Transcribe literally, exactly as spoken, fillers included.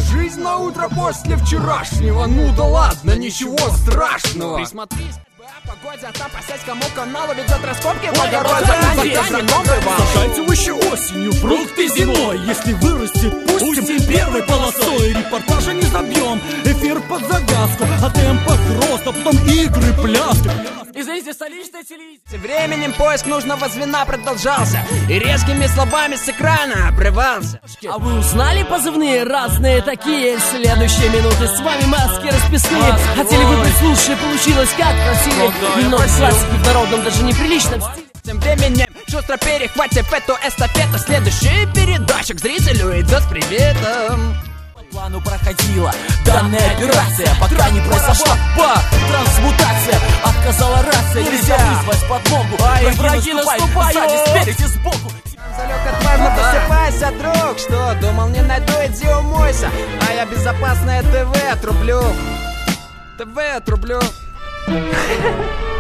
жизнь на утро после вчерашнего. Ну да ладно, ничего страшного. Присмотрись о погоде, а там по сельскому каналу ведет раскопки в огороде. Сажайте овощи осенью, фрукты зимой. Если вырастет, пустим первой полосой. Репортажа не забьем, эфир под завязку. О темпах роста, потом игры, пляски. Извините, столичное телевидение. Тем временем поиск нужного звена продолжался, и резкими словами с экрана обрывался. А вы узнали позывные разные такие? Следующие минуты с вами маски расписные. Хотели выбрать лучшее, получилось как просили. Немного классики в народном, даже неприличном стиле. Тем временем шустро перехватив эту эстафету, следующий передатчик зрителю идет с приветом. По плану проходила данная операция, пока не произошла по трансмутация. Отказала рация, нельзя вызвать подмогу. Враги наступают сзади, спереди, сбоку. Залег отважно, просыпайся, друг. Что, думал, не найду, иди умойся. А я безопасное ТВ отрублю. ТВ отрублю.